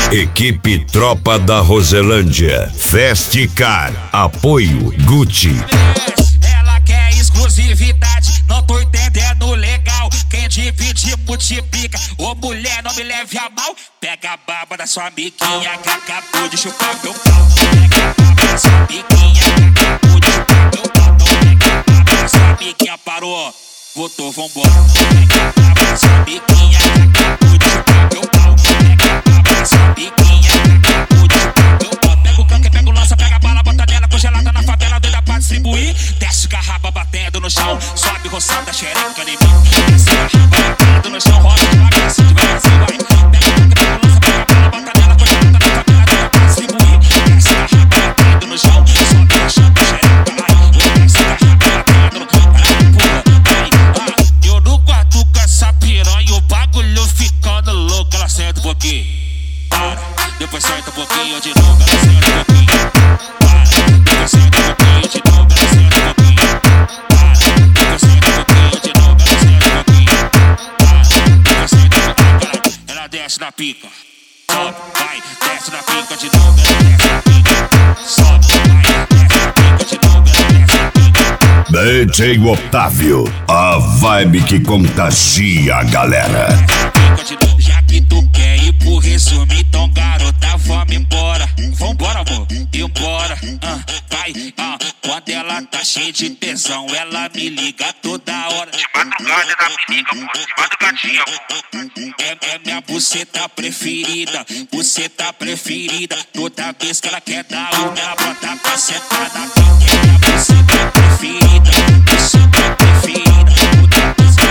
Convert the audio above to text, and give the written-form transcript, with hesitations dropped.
Equipe Tropa da Roselândia. Festicar. Apoio Gucci. Ela quer exclusividade, não tô entendendo legal. Quem divide multiplica, ô mulher não me leve a mal. Pega a baba da sua amiguinha que acabou de chupar meu pau. Pega a baba da sua amiguinha que acabou de chupar meu pau. Pega a baba da sua amiguinha, parou, voltou, vambora. Pega a baba da sua amiguinha que acabou de chupar meu pau. Pega a baba da sua amiguinha que acabou de chupar meu pau. Pega o canque, pega o lança, pega a bala, bota nela congelada na favela, doida pra distribuir. Desce garrafa batendo no chão, sobe roçando a xereca em mim. Desce garrafa batendo no chão, roda devagar, assim devagarzinho vai. Pega o canque, pega o lança, pega a bala, bota nela congelada na favela, doida pra distribuir. Desce garrafa batendo no chão, sobe roçando a xereca, vai. Desce garrafa batendo no chão, vai. Eu no quarto com essa piranha, o bagulho ficando louco. Ela senta um pouquinho, para, depois senta um pouquinho de novo. Ela senta um pouquinho, para, depois senta um pouquinho de novo. Ela senta um pouquinho, para, depois senta um pouquinho de novo. Ela senta um pouquinho, para, depois senta um pouquinho. Ela desce na pica, sobe, vai, desce na pica de novo. Ela desce na pica, sobe, vai, desce na pica de novo. Ela desce na pica. DJ Otávio, a vibe que contagia a galera. Já que tu quer ir pro resumo, então garota, vamos embora. Vambora, amor, embora. Vai, quando ela tá cheia de tesão, ela me liga toda hora. De madrugada ela me liga, pô, de madrugadinha, pô. É minha buceta preferida, buceta preferida. Toda vez que ela quer dar uma, ela bota pra sentada. É minha buceta preferida, buceta preferida. Toda vez que